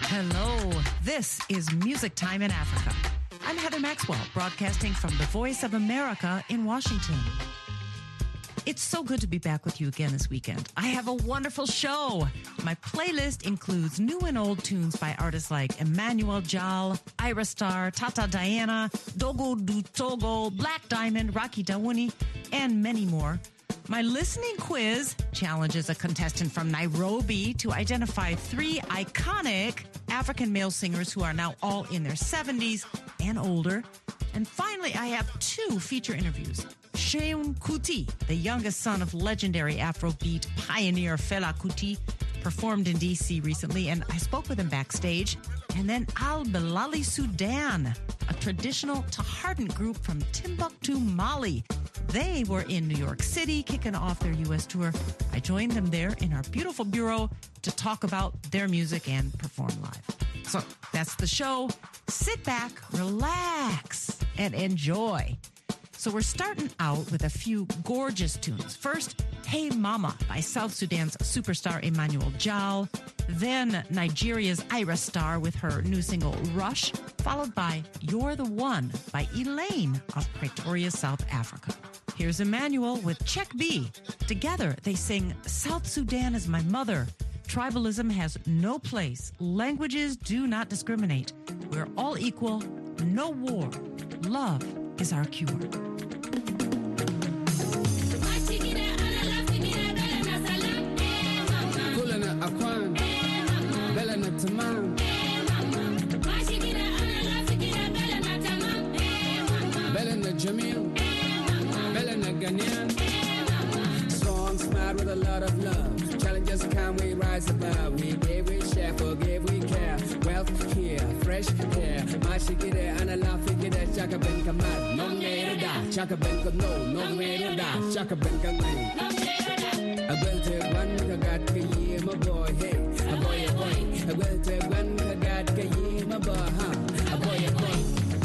Hello, this is Music Time in Africa. I'm Heather Maxwell, broadcasting from the Voice of America in Washington. It's so good to be back with you again this weekend. I have a wonderful show. My playlist includes new and old tunes by artists like Emmanuel Jal, Ira Star, Tata Diana, Dogo Du Togo, Black Diamond, Rocky Dawuni, and many more. My listening quiz challenges a contestant from Nairobi to identify 3 iconic African male singers who are now all in their 70s and older. And finally, I have 2 feature interviews. Seun Kuti, the youngest son of legendary Afrobeat pioneer Fela Kuti, performed in D.C. recently, and I spoke with him backstage. And then Al Bilali Sudan, a traditional Tahardant group from Timbuktu, Mali. They were in New York City kicking off their U.S. tour. I joined them there in our beautiful bureau to talk about their music and perform live. So that's the show. Sit back, relax, and enjoy. So we're starting out with a few gorgeous tunes. First, Hey Mama by South Sudan's superstar Emmanuel Jal. Then Nigeria's Ira Star with her new single Rush, followed by You're the One by Elaine of Pretoria, South Africa. Here's Emmanuel with Check B. Together, they sing South Sudan is my mother. Tribalism has no place. Languages do not discriminate. We're all equal. No war. Love is our cure. Songs mad with a lot of love. Challenges come, we rise above. We give, we share, forgive, we care. Wealth here, fresh hair. Mashikide and a laugh, Chaka Ben Kamal. No way to die. Chaka Ben Kano. No way to die. Chaka Ben Kamal. I will take one, I got Kaye, my boy, hey. A boy, a boy. I will take one, I got Kaye, my boy, huh? A boy, a boy.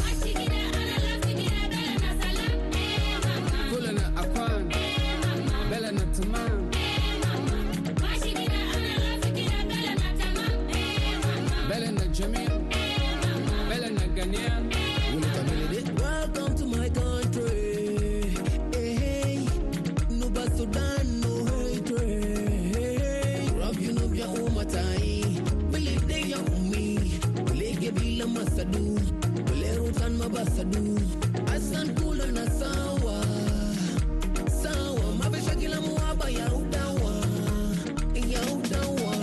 Welcome to my country. Hey, no but Sudan, no hatred. Rob you know ya umatai. Believe they ya umi. Lege bila masadu. Bolero tan mabasadu. Asan kula na sawa. Sawa mabesha kila muaba ya udawa. Ya udawa.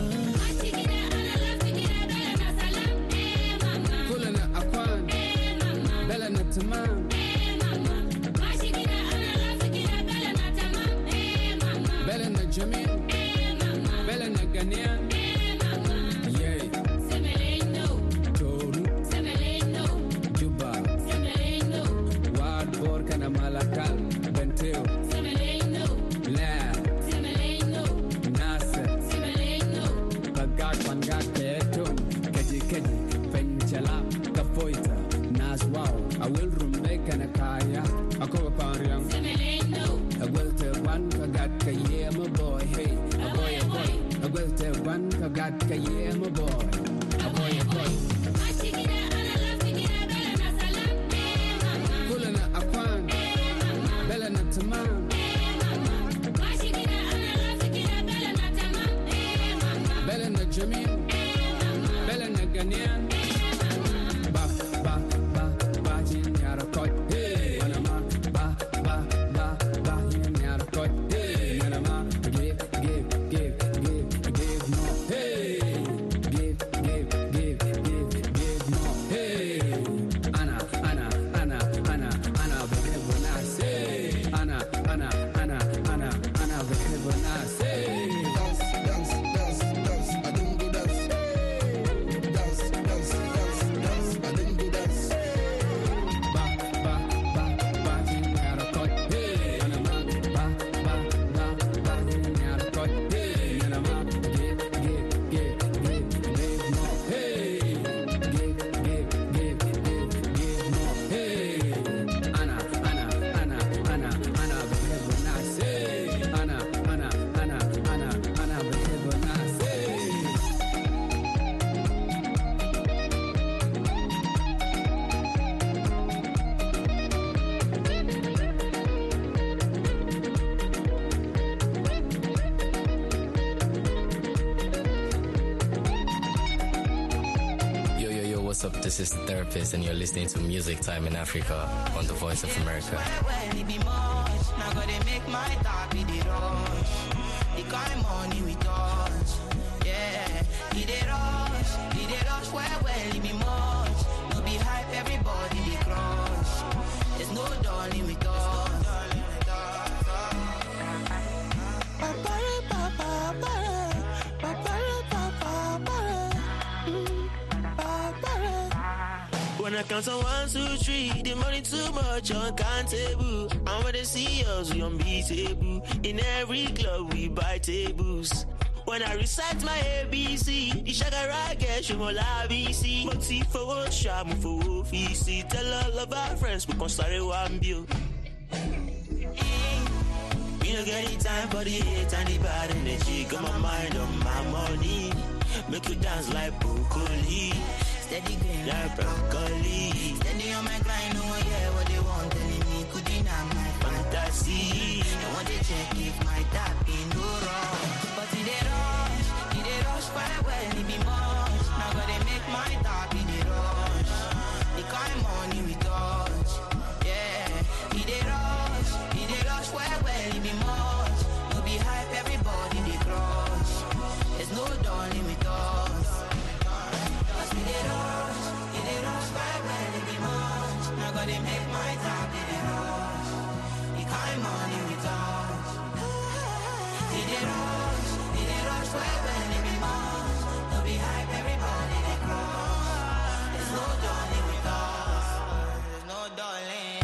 Tamam. Hey mama, Mashikida ana lafikira bela na tamam. Hey mama, bela na Jamil. Hey mama, bela na Ghanaian. Hey mama, yeah. Semeleno, Toru, Semeleno, Juba, Semeleno, Wad Borkana Malakal, Benteo, Semeleno, La, Semeleno, Nasser, Semeleno, Bagak Pangak Petum, Kaji Kaji, Penchala, Kapoita. Wow, I will remake an akaya. I go upon young. I will tell one, I got Kaye, my boy. Hey, a boy, a boy. I will tell one, I got Kaye, my boy. A boy, a boy. Kulana Akwan, Belana Tamam. Belana Jamil, Belana Ghanaian. Dance, what's up? This is The Therapist, and you're listening to Music Time in Africa on The Voice of America. Now go they make my top be the rush. The kind money we touch. Yeah, he they rush well, he be much. No be hype, everybody they crush. There's no darling with us. When I count on 1, 2, 3, the money too much, uncountable. And when they see us, we unbeatable. In every club, we buy tables. When I recite my ABC, the shagara get you more ABC. Moti for what, shamu for what, VC. Tell all of our friends, we can start one bill. We don't get any time for the hate and the bad energy. Got my mind on my money. Make you dance like broccoli. Steady green like broccoli. Steady on my grind, no one hear what they want. Telling me could deny my fantasy. They want to check if my tap in no wrong. But he they rush quite well, he be much. Now gotta make my tap in the rush. The kind money we touch. Yeah, he they rush quite well, he be much. No be hype, everybody they crush. There's no darling with us. Cause he they rush quite well, he be much. Now gotta make my tap in the rush. The kind money we touch. He they rush quite well, he be much. No be hype, everybody they crush. There's no darling with us. There's no darling.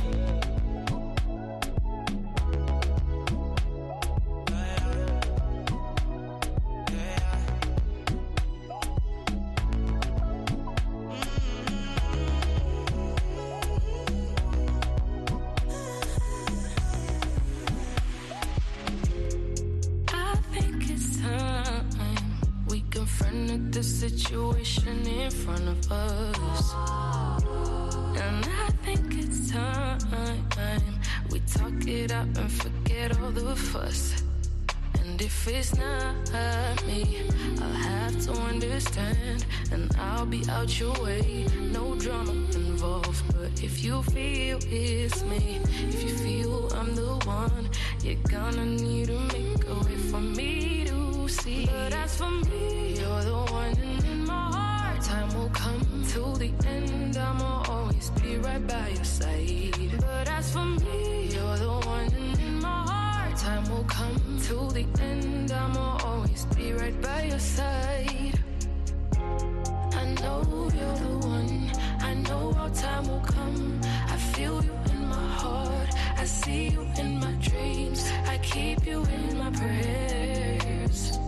The situation in front of us, and I think it's time we talk it out and forget all the fuss. And if it's not me, I'll have to understand, and I'll be out your way. No drama involved, but if you feel it's me, if you feel I'm the one, you're gonna need to make a way for me to see. But as for me, you're the one in my heart. Time will come till the end, I'ma always be right by your side. But as for me, you're the one in my heart. Time will come till the end, I'ma always be right by your side. I know you're the one, I know our time will come. I feel you in my heart, I see you in my dreams, I keep you in my prayers.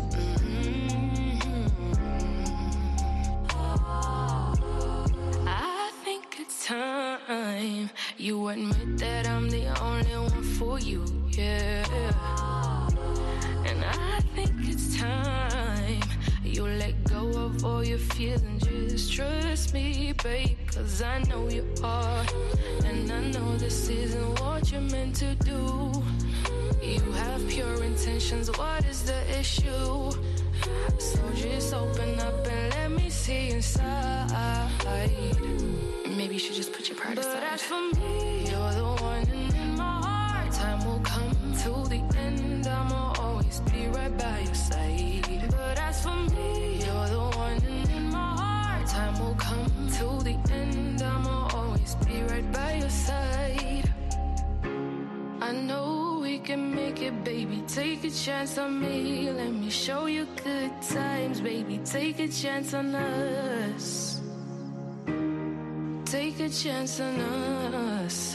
I think it's time you admit that I'm the only one for you, yeah. And I think it's time you let go of all your fears and just trust me, babe, cause I know you are. And I know this isn't what you're meant to do. You have pure intentions, what is the issue? So just open up and let me see inside. Maybe you should just put your pride aside. But as for me, you're the one in my heart. Time will come till the end, I'ma always be right by your side. But as for me, you're the one in my heart. Time will come till the end, I'ma always be right by your side. I know we can make it, baby, take a chance on me. Let me show you good times, baby, take a chance on us. Take a chance on us.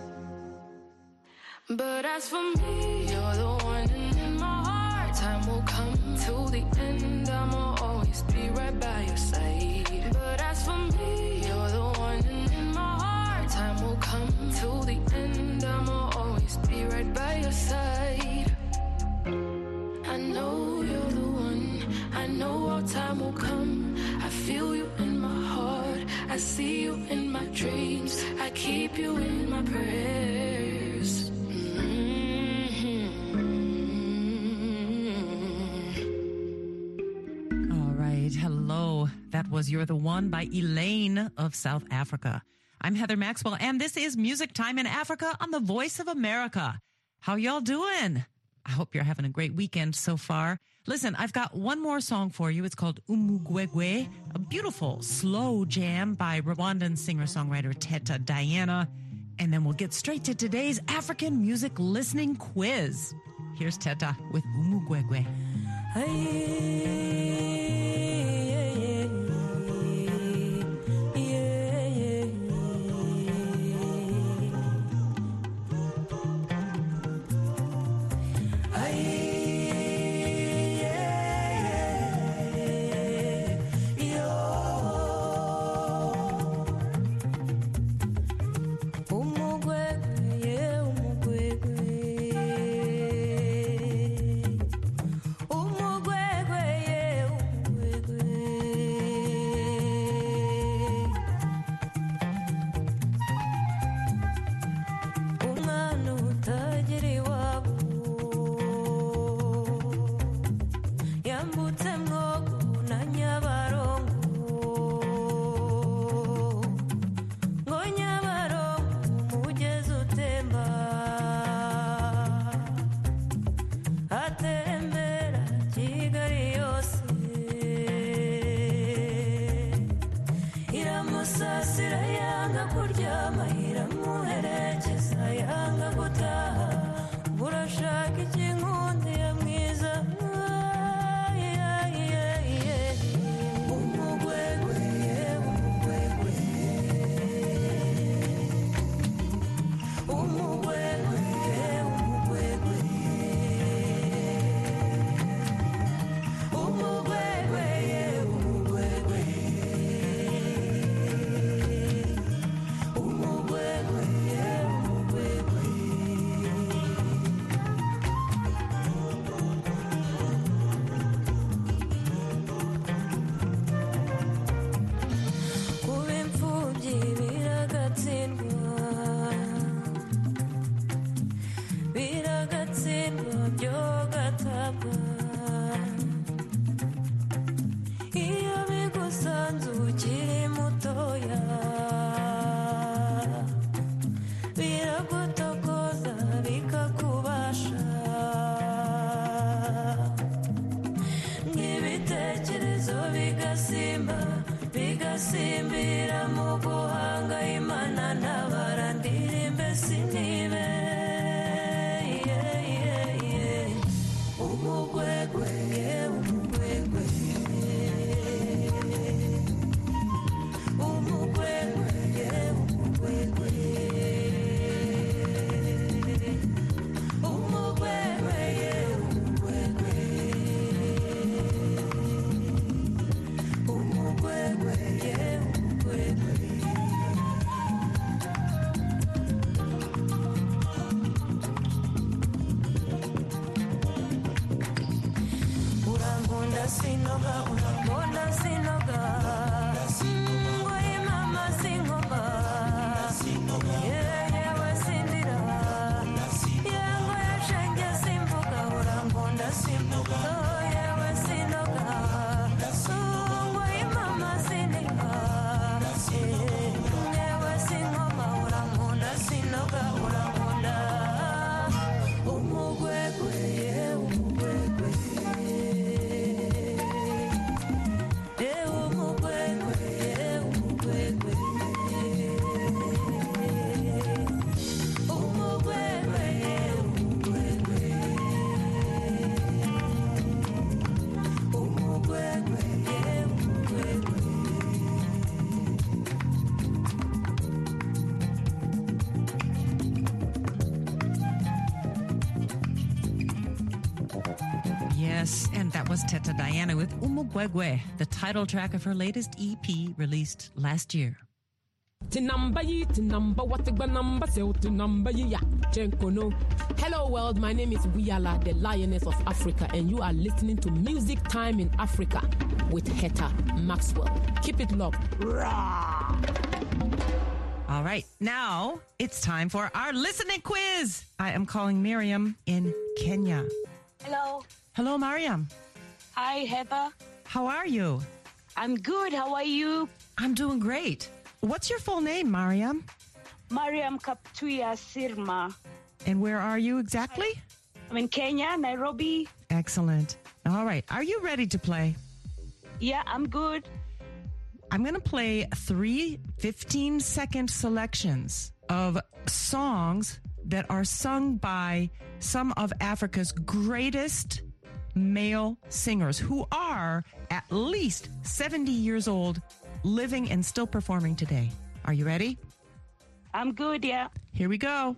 But as for me, you're the one in my heart. Time will come till the end, I'ma always be right by your side. But as for me, you're the one in my heart. Time will come till the end, I'ma always be right by your side. I know you're the one, I know our time will come. I feel you in my heart, I see you in my dreams, I keep you in my prayers. All right. right. Hello. That was You're the One by Elaine of South Africa. I'm Heather Maxwell, and this is Music Time in Africa on the Voice of America. How y'all doing? I hope you're having a great weekend so far. Listen, I've got one more song for you. It's called Umugwegwe, a beautiful slow jam by Rwandan singer-songwriter Teta Diana. And then we'll get straight to today's African music listening quiz. Here's Teta with Umugwegwe. Yes, and that was Teta Diana with Umugwegwe, the title track of her latest EP released last year. Hello world, my name is Wiyala, the Lioness of Africa, and you are listening to Music Time in Africa with Heather Maxwell. Keep it locked. All right, now it's time for our listening quiz. I am calling Miriam in Kenya. Hello. Hello, Mariam. Hi, Heather. How are you? I'm good. How are you? I'm doing great. What's your full name, Mariam? Mariam Kaptuya Sirma. And where are you exactly? I'm in Kenya, Nairobi. Excellent. All right. Are you ready to play? Yeah, I'm good. I'm going to play 3 15-second selections of songs that are sung by some of Africa's greatest male singers who are at least 70 years old, living and still performing today. Are you ready? I'm good, yeah. Here we go.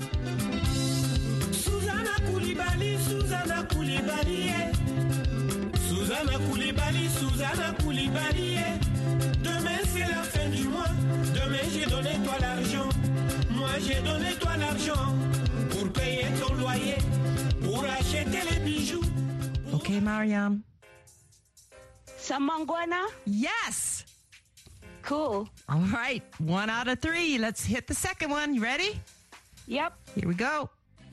Susanna Koulibaly, Susanna Koulibaly, Susanna Koulibaly, Susanna Koulibaly. Demain c'est la fin du mois. Demain j'ai donné toi l'argent. Moi j'ai donné toi l'argent pour payer ton loyer, pour acheter les bijoux. Okay, Mariam. Samangwana? Yes. Cool. All right. 1 out of 3. Let's hit the second one. You ready? Yep. Here we go.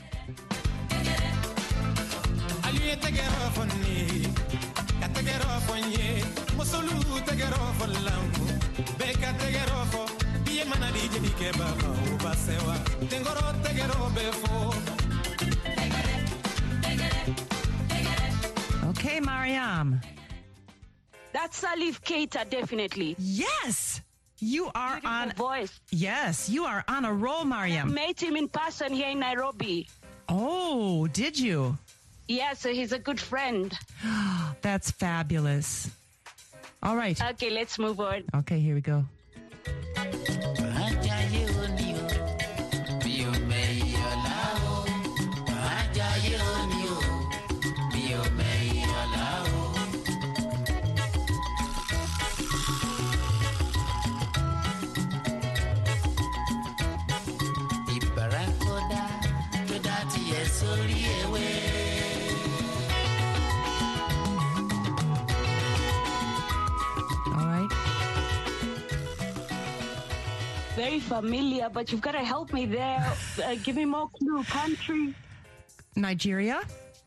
Okay, Mariam. That's Salif Keita, definitely. Yes. You are Beautiful on voice. Yes, you are on a roll, Mariam. Met him in person here in Nairobi. Oh, did you? Yeah, so he's a good friend. That's fabulous. All right. Okay, let's move on. Okay, here we go. Very familiar, but you've got to help me there. Give me more clue. Country. Nigeria.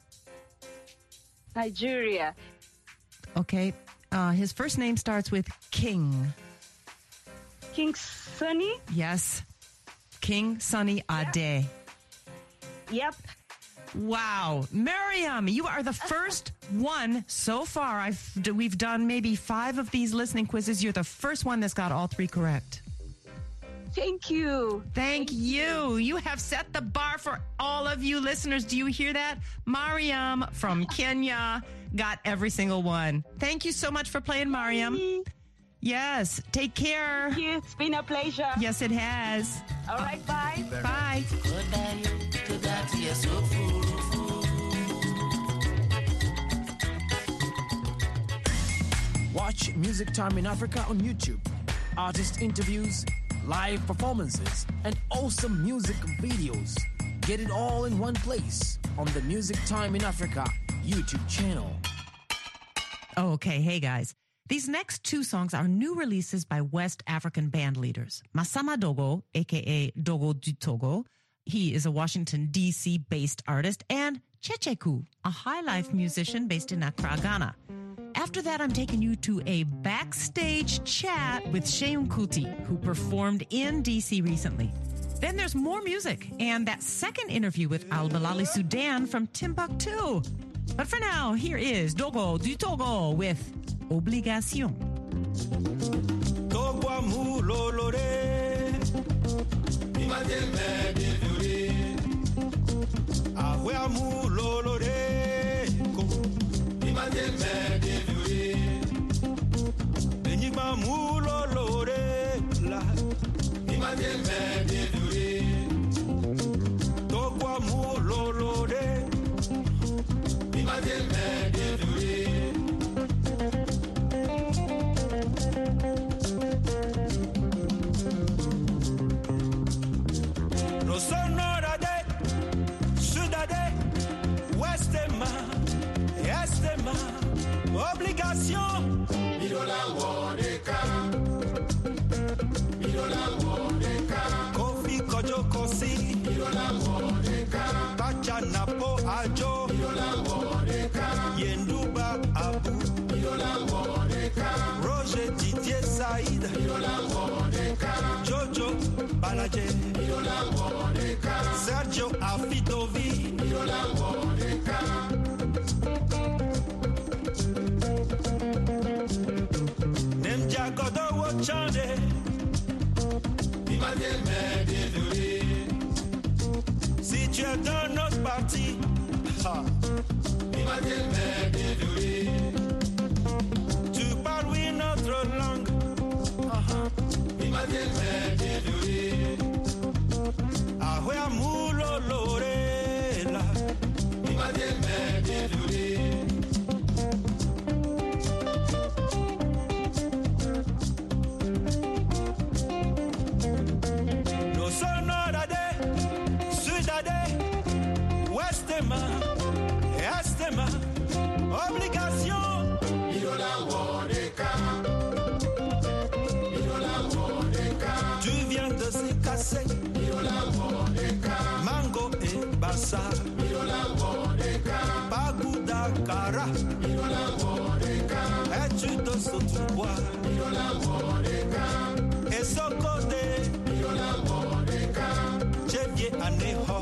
Nigeria. Okay. His first name starts with King. King Sunny? Yes. King Sunny Ade. Yep. Wow. Mariam, you are the first one so far. We've done maybe 5 of these listening quizzes. You're the first one that's got all 3 correct. Thank you. Thank you. You have set the bar for all of you listeners. Do you hear that? Mariam from Kenya got every single one. Thank you so much for playing, Mariam. Yes. Take care. Thank you. It's been a pleasure. Yes, it has. All right. Bye. Bye. Watch Music Time in Africa on YouTube. Artist interviews, live performances, and awesome music videos. Get it all in one place on the Music Time in Africa YouTube channel. Okay, hey guys. These next 2 songs are new releases by West African band leaders. Masama Dogo, aka Dogo du Togo, he is a Washington, D.C. based artist, and Checheku, a high life musician based in Accra, Ghana. After that, I'm taking you to a backstage chat with Seun Kuti, who performed in D.C. recently. Then there's more music and that second interview with Al-Balali Sudan from Timbuktu. But for now, here is Dogo du Togo with Obligation. Togo amour loloré, imagine me déviolé. Ahwe amour loloré, imagine me déviolé. Enigma amour loloré, la, imagine me déviolé. Togo amour loloré, imagine me déviolé. No sonora de Sudade, Westema, Estema, obligation. Mirola Wodeka, Mirola Wodeka, Kofi Kojo Kosi, Mirola Wodeka, Tacha Napo Ajo, Mirola Wodeka, Yenduba Abu, Mirola Wodeka. Jojo Balaje, Sergio Afitovi, Nemja Godo Chande, si tu es dans notre parti, tu parles oui notre langue. Ahwe amulo lorela. No sonorade, sudade, westema, estema, obligation. Tu viens de se casser. Mango et Bassa. Bagouda Kara. Et tu te sautes bois. Et son côté. J'ai bien aného.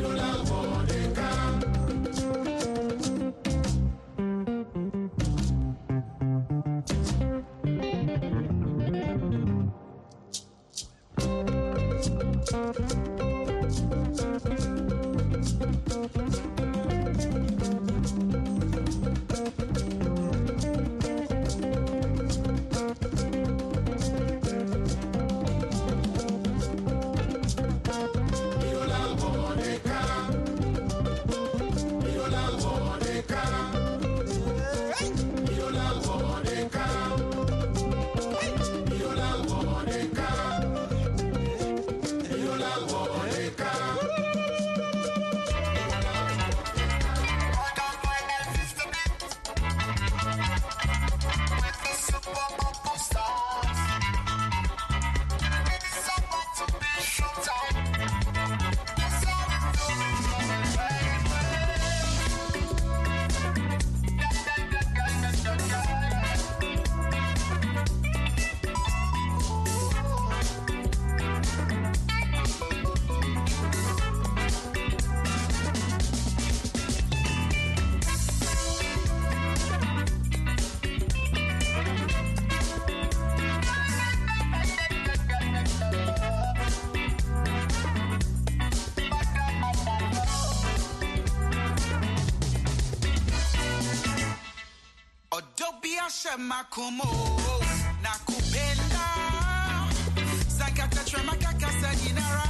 Makumo nakupenda sakata trema kakasa inara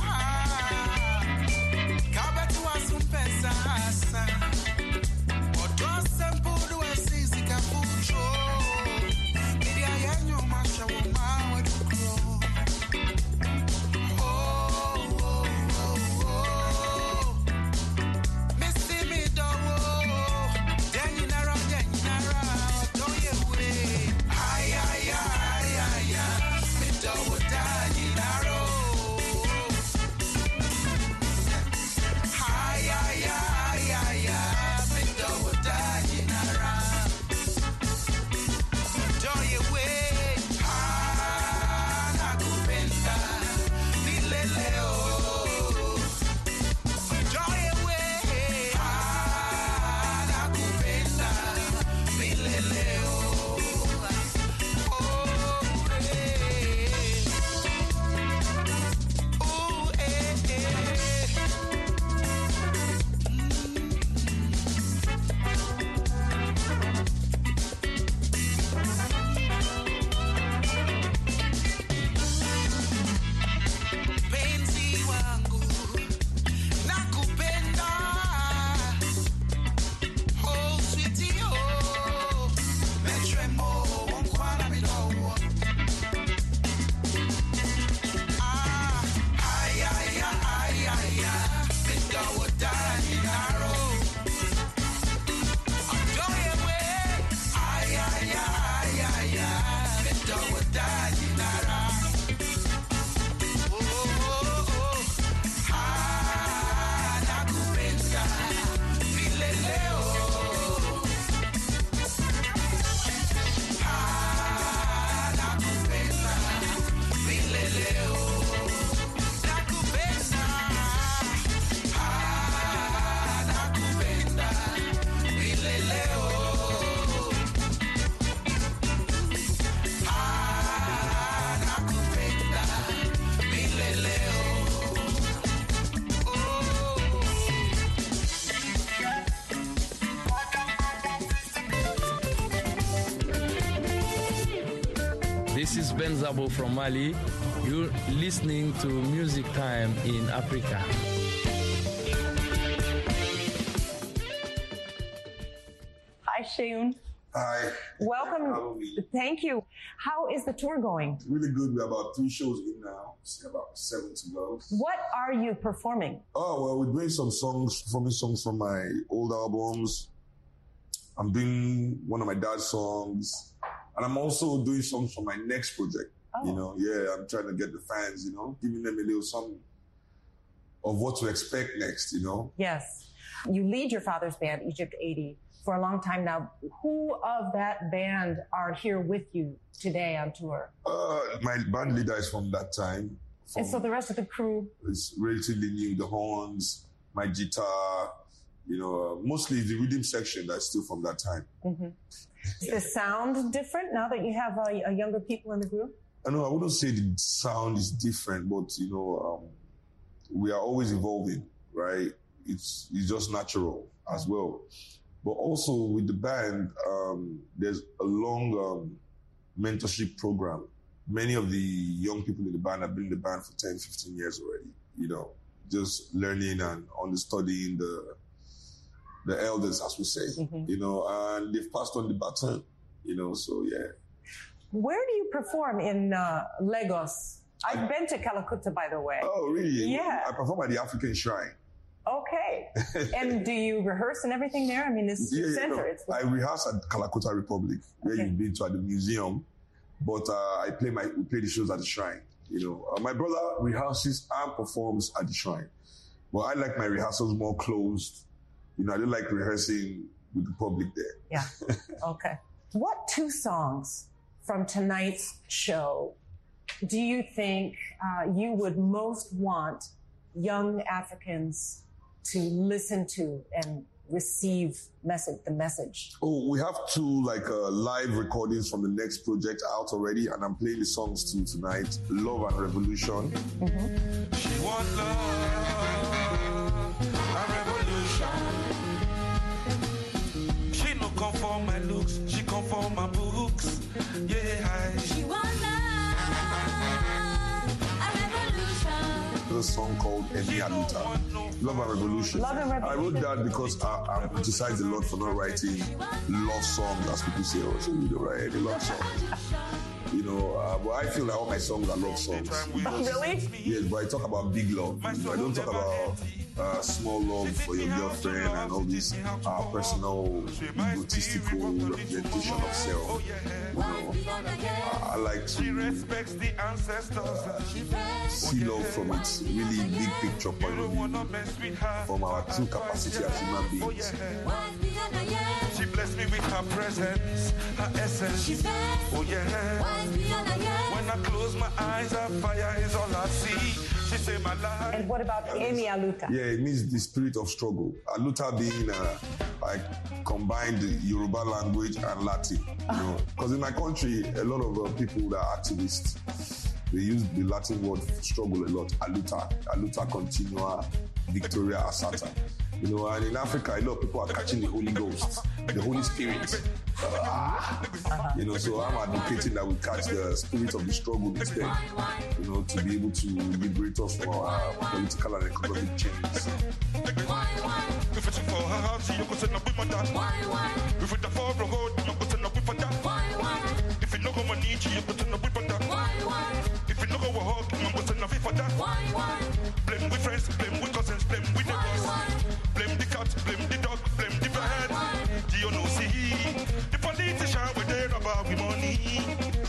kabatu asumpesa asa odo sempudu esisi kafucho ili ayanyo masha woma wedukro Missy me dowo denyinara This is Ben Zabo from Mali. You're listening to Music Time in Africa. Hi, Sheun. Hi. Welcome. Thank you. How is the tour going? Really good. We're about 3 shows in now. About 7 to go. What are you performing? Oh, well, we're doing some songs, performing songs from my old albums. I'm doing one of my dad's songs. And I'm also doing songs for my next project. Oh. You know, yeah, I'm trying to get the fans, you know, giving them a little something of what to expect next, you know. Yes. You lead your father's band, Egypt 80, for a long time now. Who of that band are here with you today on tour? My band leader is from that time. And so the rest of the crew? It's relatively new. The horns, my guitar, you know, mostly the rhythm section that's still from that time. Mm-hmm. Is the sound different now that you have a younger people in the group? I wouldn't say the sound is different, but, you know, we are always evolving, right? It's just natural as well. But also with the band, there's a long mentorship program. Many of the young people in the band have been in the band for 10, 15 years already, you know, just learning and understudying the elders, as we say, you know, and they've passed on the baton, you know, so yeah. Where do you perform in Lagos? I've been to Calcutta, by the way. Oh, really? Yeah. I perform at the African Shrine. Okay. And do you rehearse and everything there? I mean, it's center. No. I rehearse at Calcutta Republic, where you've been to at the museum, but we play the shows at the Shrine. You know, my brother rehearses and performs at the Shrine, but I like my rehearsals more closed. You know, I don't like rehearsing with the public there. Yeah. Okay. What 2 songs from tonight's show do you think you would most want young Africans to listen to and receive the message? Oh, we have 2 live recordings from the next project out already, and I'm playing the songs too tonight. Love and Revolution. Mm-hmm. She wants love and revolution. She no come for my looks, she come for my books. Yeah, she wants love and revolution. There's a song called Emi Aluta, Love and Revolution. Love and Revolution. I wrote that because I criticized a lot for not writing love songs, as people say. Oh, so you don't write any love songs. You know, but I feel like all my songs are love songs. Really? Yes, but I talk about big love. You know, I don't talk about small love for your girlfriend and all this personal, egotistical representation of self. You know, I like to see love from its really big picture point of view, from our true capacity as human beings. She blessed me with her presence, her essence. Oh yeah. When I close my eyes, her fire is all I see. She say my life. And what about Emi Aluta? Yeah, it means the spirit of struggle. Aluta being combined Yoruba language and Latin. You know, because in my country, a lot of people that are activists, they use the Latin word struggle a lot. Aluta continua, Victoria Asata. You know, and in Africa, a lot of people are catching the Holy Ghost, the Holy Spirit. You know, so I'm advocating that we catch the spirit of the struggle instead, you know, to be able to liberate us from our political and economic chains. Blame with friends, blame with cousins, blame with neighbors. Blame the cat, blame the dog, blame the bird. Do you know, see, the politician with their about with money.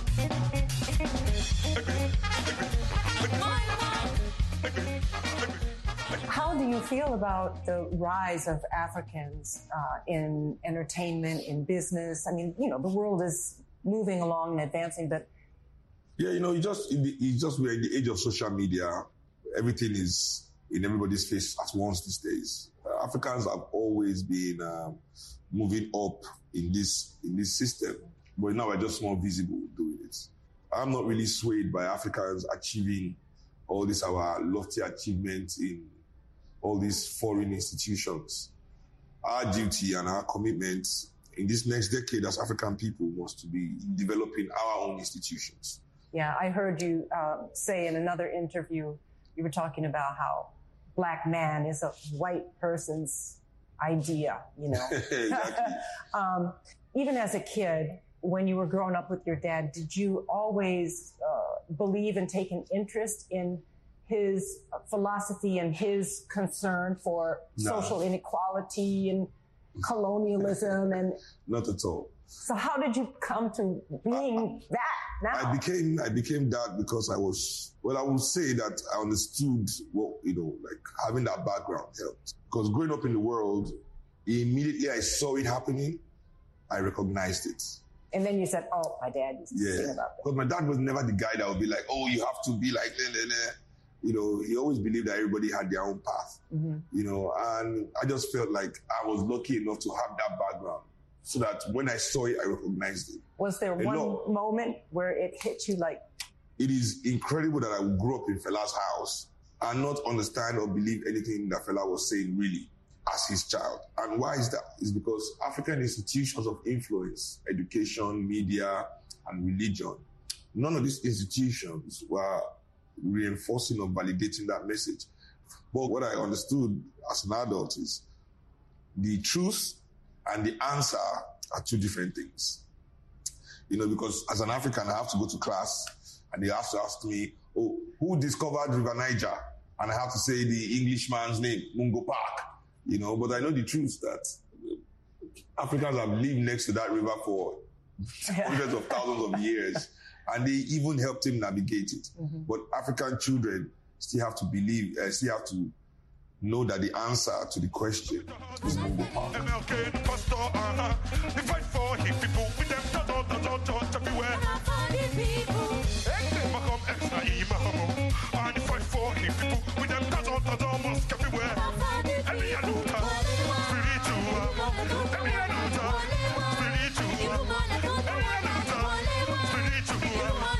How do you feel about the rise of Africans in entertainment, in business? I mean, you know, the world is moving along and advancing, but... Yeah, you know, we're in the age of social media. Everything is in everybody's face at once these days. Africans have always been moving up in this system, but now we're just more visible doing it. I'm not really swayed by Africans achieving all this our lofty achievements in all these foreign institutions. Our duty and our commitment in this next decade, as African people, was to be developing our own institutions. Yeah, I heard you say in another interview, you were talking about how black man is a white person's idea, you know. Exactly. Even as a kid, when you were growing up with your dad, did you always believe and take an interest in his philosophy and his concern for social inequality and colonialism? And not at all. So how did you come to being that now? I became that because I would say that I understood what, like having that background helped. Because growing up in the world, immediately I saw it happening, I recognized it. And then you said, oh, my dad used to sing about this. Because my dad was never the guy that would be like, oh, you have to be like, he always believed that everybody had their own path, and I just felt like I was lucky enough to have that background so that when I saw it, I recognized it. Was there one moment where it hit you like? It is incredible that I grew up in Fela's house and not understand or believe anything that Fela was saying really as his child. And why is that? It's because African institutions of influence, education, media, and religion, none of these institutions were reinforcing or validating that message. But what I understood as an adult is the truth and the answer are two different things. Because as an African, I have to go to class and they have to ask me, oh, who discovered River Niger? And I have to say the Englishman's name, Mungo Park. But I know the truth that Africans have lived next to that river for hundreds of thousands of years. And they even helped him navigate it. Mm-hmm. But African children still have to believe, still have to know that the answer to the question is Mungo Park. MLK, Pastor, they fight for his people with them touch everywhere. Malcolm X, Imam, and they fight for his people with them touch mosque everywhere. Every Anuta, spiritual. Every Anuta, spiritual. Every Anuta, spiritual.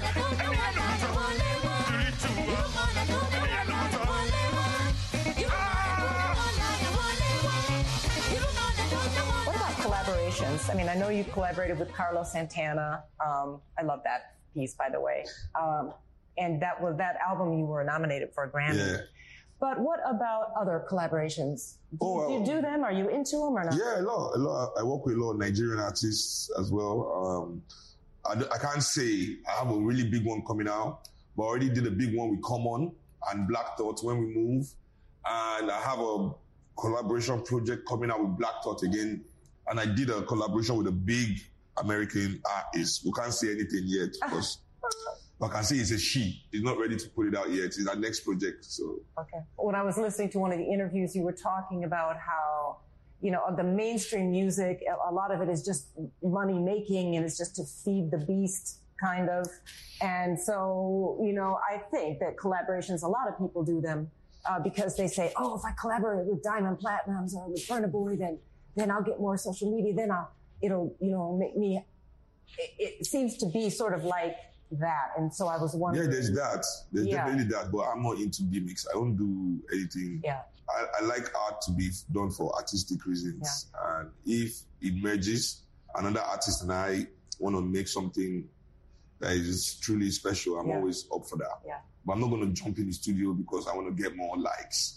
What about collaborations? I mean, I know you collaborated with Carlos Santana. I love that piece, by the way. And that album you were nominated for a Grammy. Yeah. But what about other collaborations? Do you do them? Are you into them or not? Yeah, a lot. I work with a lot of Nigerian artists as well. I can't say I have a really big one coming out, but I already did a big one with Common and Black Thought when we move. And I have a collaboration project coming out with Black Thought again. And I did a collaboration with a big American artist. We can't say anything yet because I can say it's a she. He's not ready to put it out yet. It's our next project. So okay. When I was listening to one of the interviews, you were talking about how, the mainstream music, a lot of it is just money making and it's just to feed the beast kind of. And so, I think that collaborations, a lot of people do them because they say, oh, if I collaborate with Diamond Platnumz or with Burna Boy, then I'll get more social media. Then it'll make me, it seems to be sort of like that. And so I was wondering. Yeah, there's that. There's definitely that, but I'm not into gimmicks. I don't do anything. Yeah. I like art to be done for artistic reasons. Yeah. And if it merges, another artist and I want to make something that is truly special, I'm always up for that. Yeah. But I'm not going to jump in the studio because I want to get more likes.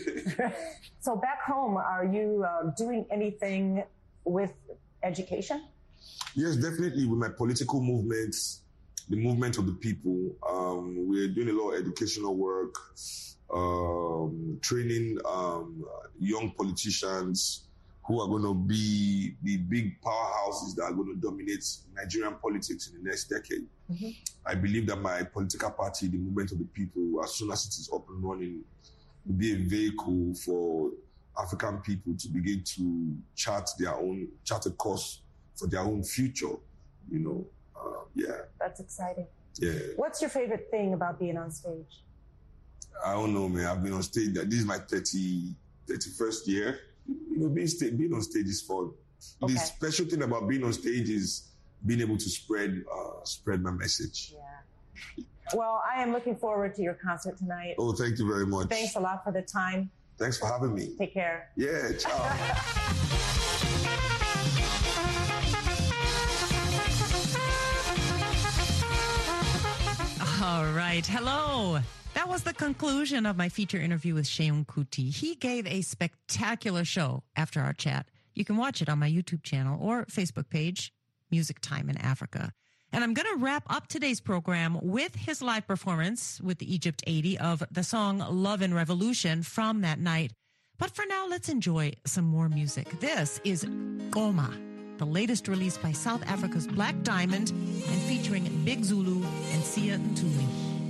So back home, are you doing anything with education? Yes, definitely. With my political movements, the movement of the people, we're doing a lot of educational work, training young politicians who are going to be the big powerhouses that are going to dominate Nigerian politics in the next decade. Mm-hmm. I believe that my political party, the movement of the people, as soon as it is up and running, will be a vehicle for African people to begin to chart a course for their own future, That's exciting. Yeah. What's your favorite thing about being on stage? I don't know, man. I've been on stage. This is my 31st year. Being on stage is fun. Okay. The special thing about being on stage is being able to spread my message. Yeah. Well, I am looking forward to your concert tonight. Oh, thank you very much. Thanks a lot for the time. Thanks for having me. Take care. Yeah, ciao. All right. Hello. That was the conclusion of my feature interview with Seun Kuti. He gave a spectacular show after our chat. You can watch it on my YouTube channel or Facebook page, Music Time in Africa. And I'm going to wrap up today's program with his live performance with the Egypt 80 of the song Love and Revolution from that night. But for now, let's enjoy some more music. This is Goma, the latest release by South Africa's Black Diamond and featuring Big Zulu and Sia Ntuli.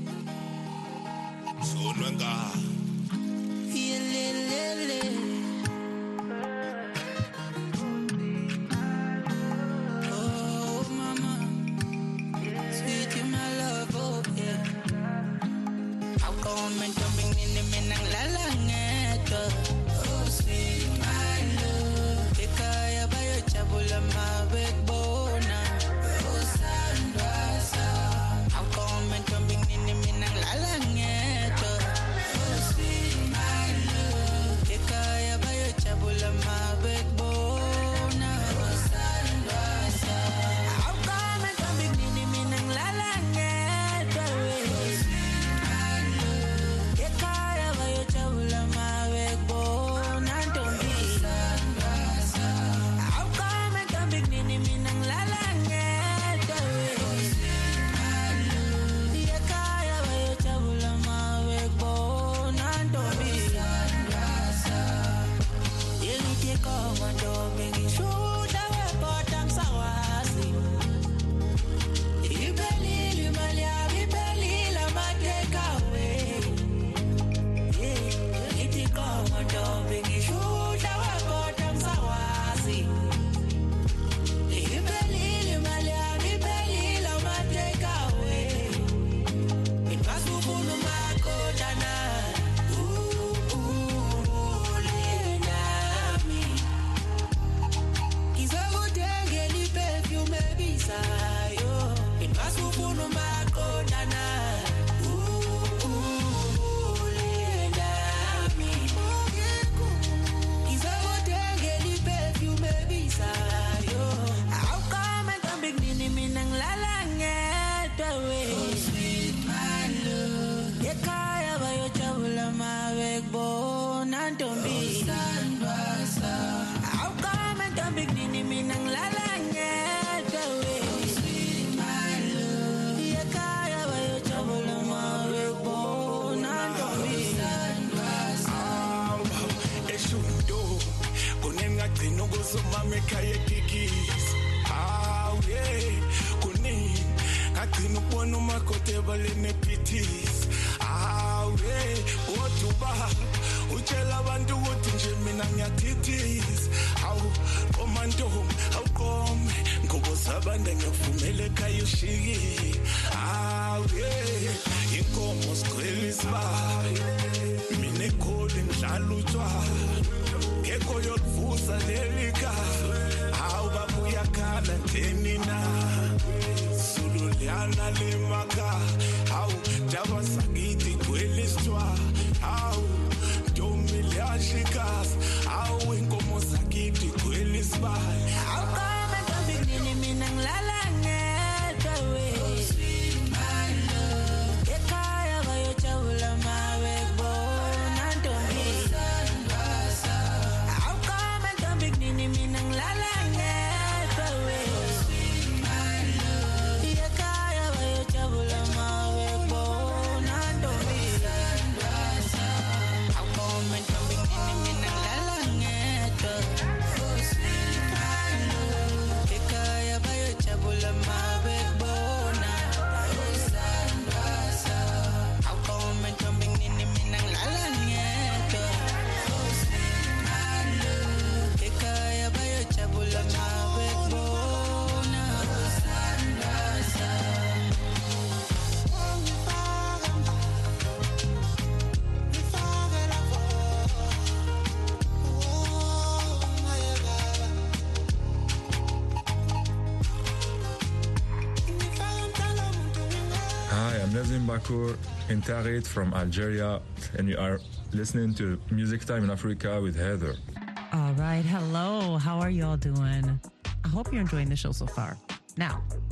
Nazim Bakour in Tarit from Algeria, and you are listening to Music Time in Africa with Heather. All right. Hello. How are you all doing? I hope you're enjoying the show so far. Now,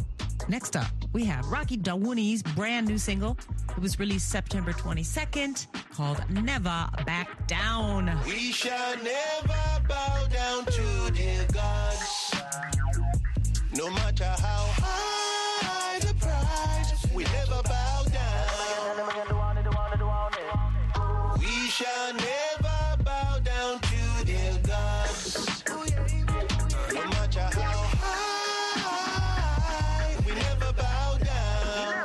Next up, we have Rocky Dawuni's brand new single. It was released September 22nd, called Never Back Down. We shall never bow down to the gods. No matter how high the price, we never bow down. We shall never bow down to the gods. No matter how high, we never bow down.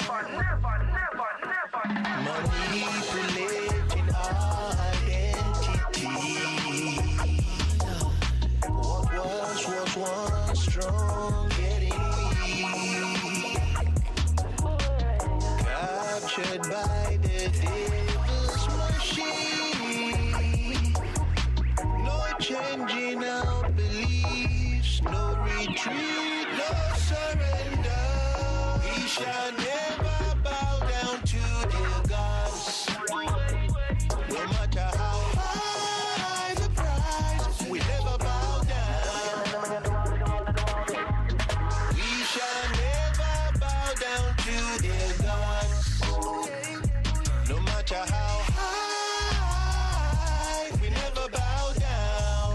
Manipulating our identity. What was once strong, getting weak. Captured by the devil's machine. No changing our beliefs, no retreat, no surrender. We shall never bow down to the gods. No matter how high the price, we never bow down. We shall never bow down to the gods. No matter how high, we never bow down.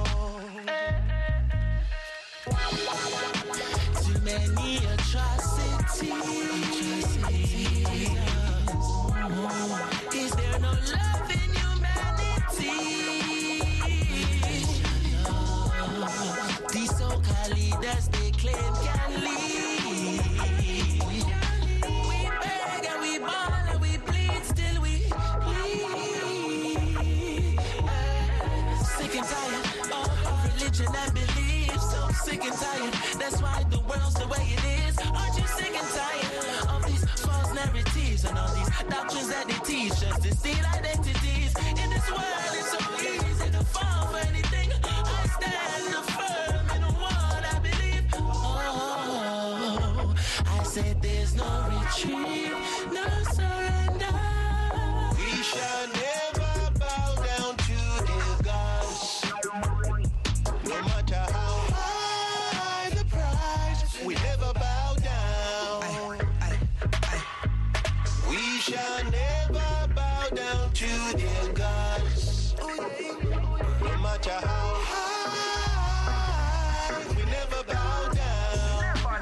Too many atrocities. Is there no love in humanity? These so-called leaders, they claim can lead. We beg and we bawl and we bleed, still we bleed. Sick and tired of religion and belief. So sick and tired, that's why the world's the way it is. Aren't you sick and tired of these false narratives and all these doctrines that they teach us to steal identities? In this world, it's so easy to fall for anything. I stand firm in what I believe. Oh, I said there's no retreat, no surrender. We shall never bow down to the gods. No matter how high the price, we never bow down. We shall never bow down to the gods. No matter how high, we never bow down.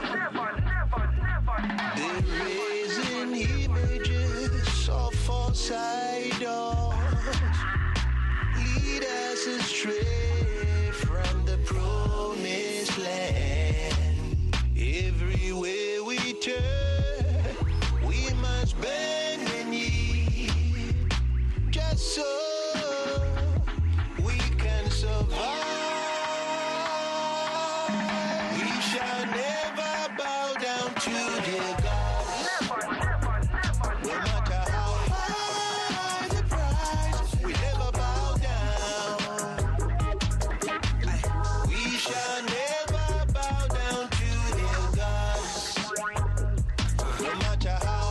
They're raising images of false idols, lead us astray from the promised land. Everywhere we turn, we must bend the knee, just so we can survive. We shall never bow down to the gods. No matter how high the price, we never bow down. We shall never bow down to the gods. No matter how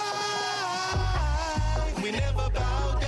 high, we never bow down.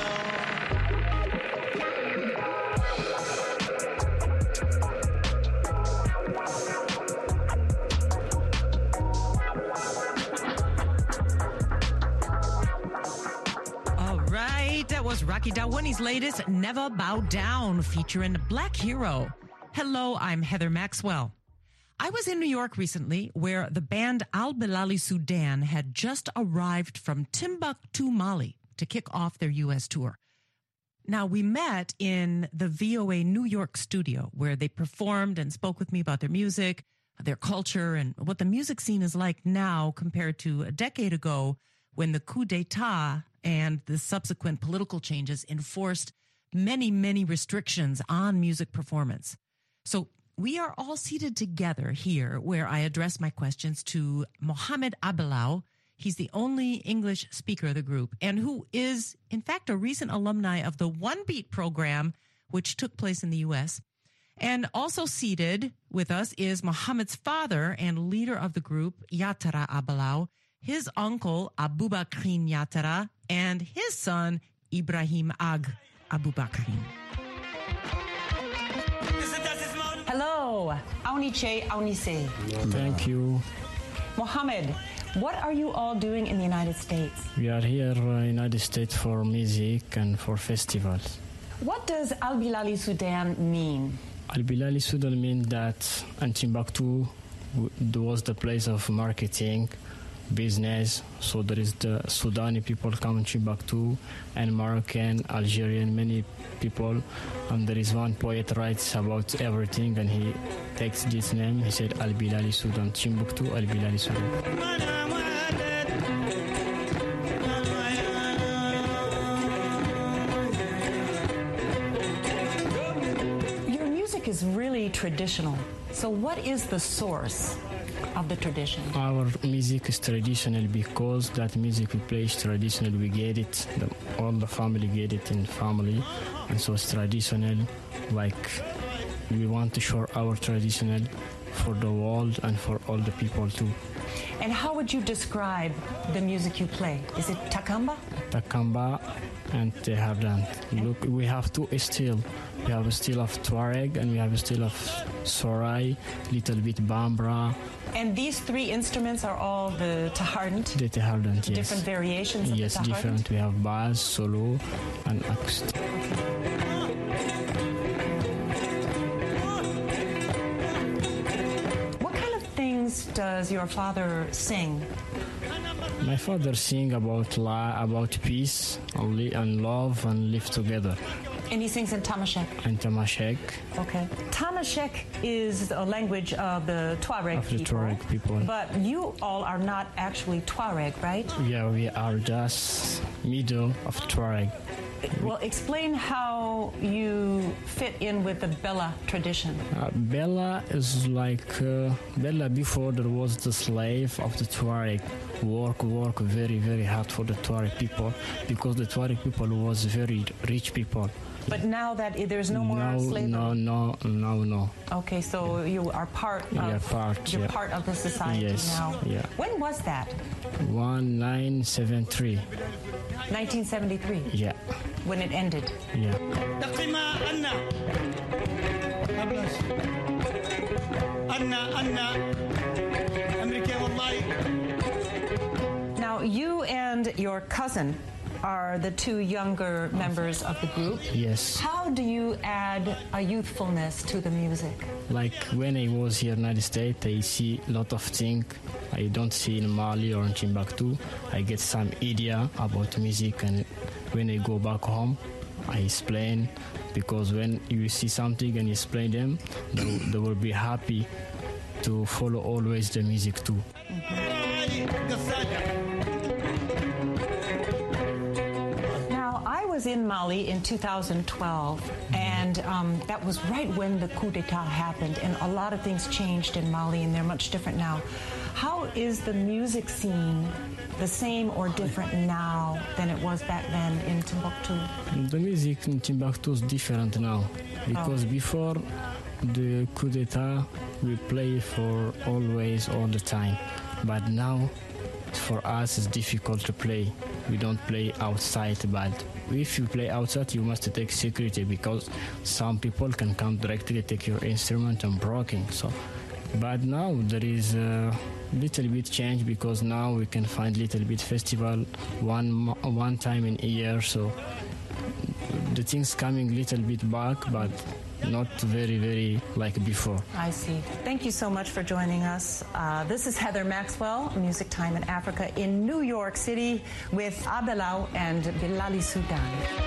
All right, that was Rocky Dawuni's latest Never Bow Down featuring Black Hero. Hello, I'm Heather Maxwell. I was in New York recently where the band Al Bilali Sudan had just arrived from Timbuktu, Mali to kick off their U.S. tour. Now, we met in the VOA New York studio where they performed and spoke with me about their music, their culture, and what the music scene is like now compared to a decade ago when the coup d'etat and the subsequent political changes enforced many, many restrictions on music performance. So we are all seated together here where I address my questions to Mohamed Abelau. He's the only English speaker of the group and who is, in fact, a recent alumni of the One Beat program, which took place in the U.S. And also seated with us is Mohamed's father and leader of the group, Yatara Abelau, his uncle, Aboubakrin Yatara, and his son, Ibrahim Ag Aboubakrin. Hello, Auniche Aunise. Thank you. Mohammed, what are you all doing in the United States? We are here in the United States for music and for festivals. What does Al Bilali Sudan mean? Al Bilali Sudan means that Timbuktu was the place of marketing, business. So there is the Sudani people come in Timbuktu, and Moroccan, Algerian, many people. And there is one poet writes about everything, and he takes this name. He said Al Bilali Sudan, Timbuktu, Al Bilali Sudan. Is really traditional. So what is the source of the tradition? Our music is traditional because that music we play is traditional. We get it, all the family get it in family, and so it's traditional. Like we want to show our traditional for the world and for all the people too. And how would you describe the music you play? Is it Takamba? Takamba and Tehardant. Look, we have two still. We have a style of Tuareg and we have a style of Sorai, little bit Bambara. And these three instruments are all the Tehardant? The Tehardant, yes. Different variations of yes, the Tehardant? Yes, different. We have bass, solo, and acoustic. What kind of things does your father sing? My father sings about peace and love and live together. And he sings in Tamashek? In Tamashek. Okay. Tamashek is a language of the Tuareg people. Of the Tuareg people. But you all are not actually Tuareg, right? Yeah, we are just middle of Tuareg. Well, explain how you fit in with the Bella tradition. Bella is like Bella before there was the slave of the Tuareg. Work very, very hard for the Tuareg people because the Tuareg people was very rich people. But now that there's no more slavery? No. Okay, so you are part of, you're part of the society now. Yeah. When was that? 1973. 1973? Yeah. When it ended? Yeah. Now, you and your cousin are the two younger members of the group. Yes. How do you add a youthfulness to the music? Like when I was here in the United States, I see a lot of things I don't see in Mali or in Timbuktu. I get some idea about music, and when I go back home, I explain, because when you see something and you explain them, they will be happy to follow always the music too. Now, I was in Mali in 2012, and that was right when the coup d'etat happened, and a lot of things changed in Mali, and they're much different now. How is the music scene the same or different now than it was back then in Timbuktu? The music in Timbuktu is different now, because before the coup d'etat we play for always, all the time, but now for us it's difficult to play. We don't play outside, but if you play outside you must take security, because some people can come directly take your instrument and broken. So but now there is a little bit change, because now we can find little bit festival one time in a year, so the things coming little bit back, but not very, very like before. I see. Thank you so much for joining us. This is Heather Maxwell, Music Time in Africa, in New York City with Abelau and Bilali Sudan.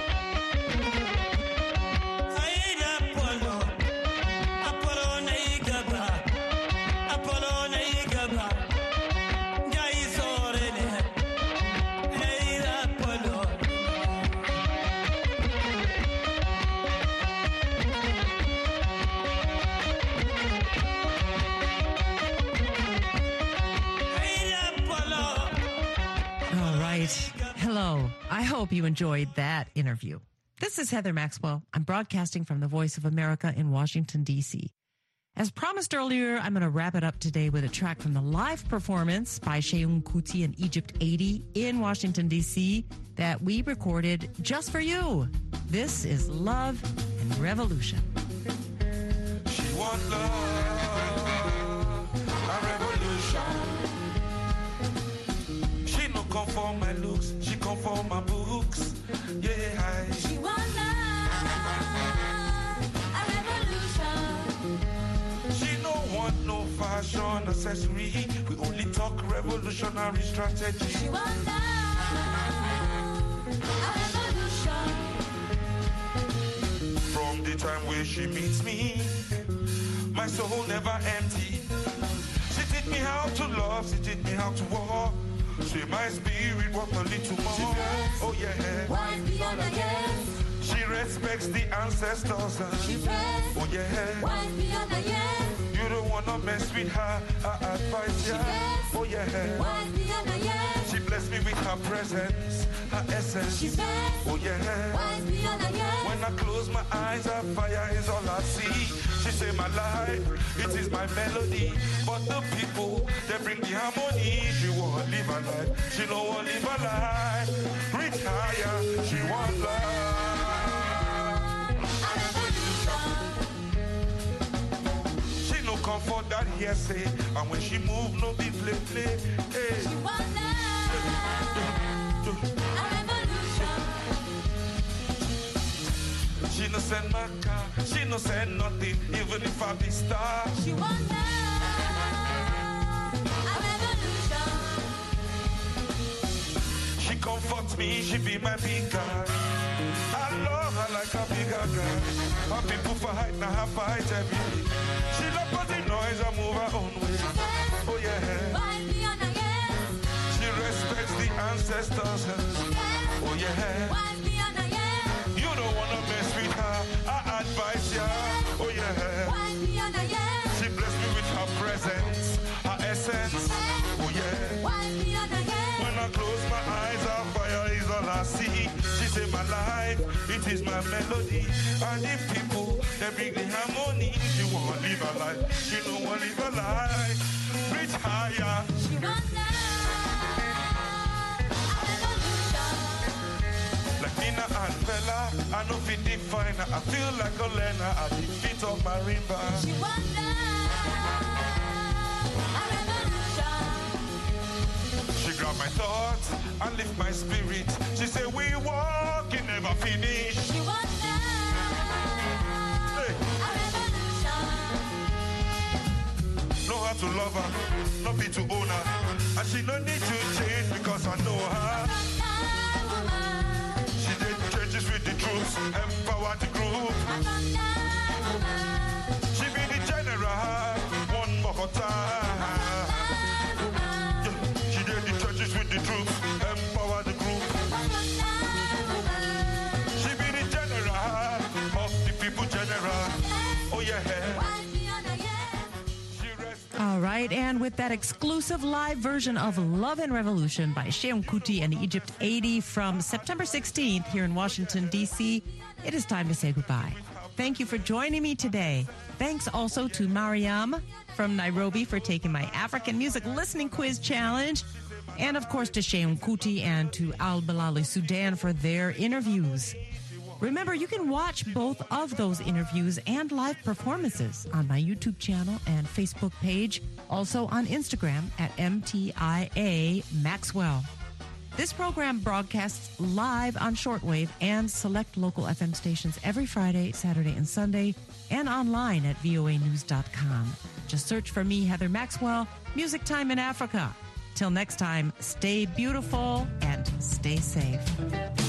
Hello. I hope you enjoyed that interview. This is Heather Maxwell. I'm broadcasting from the Voice of America in Washington, D.C. As promised earlier, I'm going to wrap it up today with a track from the live performance by Seun Kuti and Egypt 80 in Washington, D.C. that we recorded just for you. This is Love and Revolution. She want love, a revolution. for my looks, she come for my books. Yeah, She want a revolution. She don't want no fashion accessory. We only talk revolutionary strategy. She want a revolution. From the time where she meets me, my soul never empty. She teach me how to love, she teach me how to walk. Say my spirit walk a little more. Oh yeah. Wise beyond a yes. She respects the ancestors. She blessed. Oh yeah. Wise beyond a yes. You don't wanna mess with her. I advise ya. Oh yeah. Wise beyond a yes. She blessed me with her presence, her essence. She blessed. Oh yeah. Wise beyond a yes. When I close my eyes, her fire is all I see. She say my life, it is my melody. But the people, they bring the harmony. She won't live a life. She don't want live a life. Reach higher. She want love. She no comfort that hearsay. And when she move, no be play play. Hey. She want love. She no send my car, she no send nothing, even if I be star. She want a revolution. She comforts me, she be my big girl. I love her like a bigger girl. Her people fight, now her fight every day. She love the noise, I move her own way. Oh yeah. She respects the ancestors. Oh yeah. You don't wanna mess with her, I advise ya. Oh yeah. She blessed me with her presence, her essence. Oh yeah. When I close my eyes, her fire is all I see. She say my life, it is my melody. And the people, they bring the harmony. She won't live a life, she don't want to live a life. Reach higher. She wants Like Nina and Bella, I know fit define her. I feel like a learner at the feet of marimba. She wants a revolution. She grab my thoughts and lift my spirit. She say we walk, it never finish. She wants a revolution. Know how to love her, not be to own her. And she no need to change because I know her. She did changes with the truth, empower the group. She be the general, one more time. She did the churches with the truth, empower the group. She be the general of the people general. Oh yeah. All right, and with that exclusive live version of Love and Revolution by Seun Kuti and Egypt 80 from September 16th here in Washington, D.C., it is time to say goodbye. Thank you for joining me today. Thanks also to Mariam from Nairobi for taking my African Music Listening Quiz Challenge. And, of course, to Seun Kuti and to Al Bilali Sudan for their interviews. Remember, you can watch both of those interviews and live performances on my YouTube channel and Facebook page, also on Instagram at MTIA Maxwell. This program broadcasts live on shortwave and select local FM stations every Friday, Saturday, and Sunday, and online at voanews.com. Just search for me, Heather Maxwell, Music Time in Africa. Till next time, stay beautiful and stay safe.